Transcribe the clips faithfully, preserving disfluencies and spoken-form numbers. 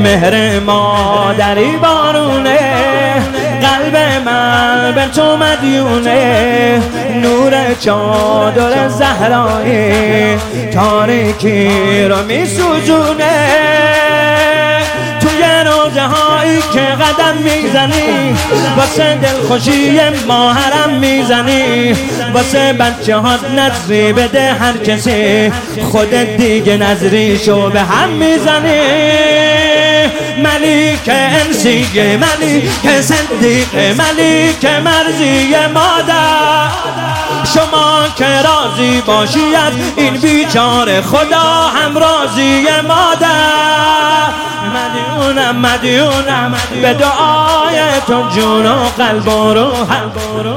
مهر مادری بارونه، قلب من به تو مدیونه، نور چادر زهرایی تاریکی رو می سوزونه. توی روزه هایی که قدم میزنی واسه دلخوشی ما حرم میزنی، واسه بچه هات نظری بده هر کسی، خودت دیگه نظری شو به هم میزنی. ملیک انسیه، ملیک صدیقه، ملیک مرزی مادر، شما که راضی باشید این بیچاره خدا هم راضی مادر. مدیونم مدیونم به دعای تو جون و قلب و روحم.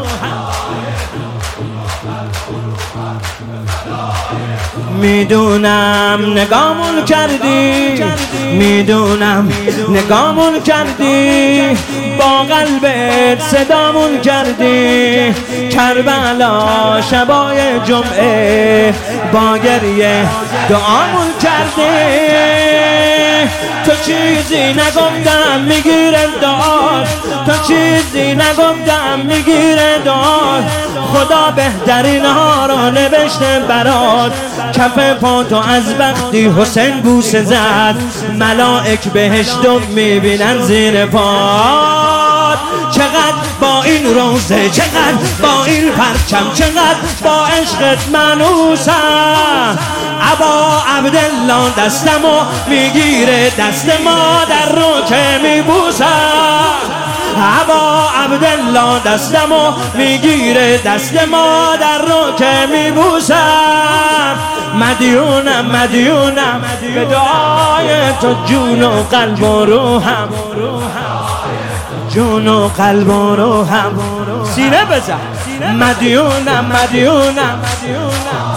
میدونم نگامون کردی، میدونم نگامون کردی، با قلبت صدامون کردی. کربلا شبای جمعه با گریه دعامون کردی. تو چیزی نگفتم میگیره داد، تو چیزی نگفتم میگیره داد. خدا بهترین ها رو نوشته برات، کف پاتو از وقتی حسین بوسه زد ملائک بهشتو میبینن زیر پات. چقدر با این روزه، چقدر با این پرچم، چقدر با عشقت منوسم. ابا عبدالله دستمو میگیره، دست مادر رو که میبوسم. ابا عبدالله دستمو میگیره، دست مادر رو که میبوسم. مدیونم مدیونم به دعای تو جون و قلب و روحم، جون و قلب و روحم. سینه بزن. مدیونم مدیونم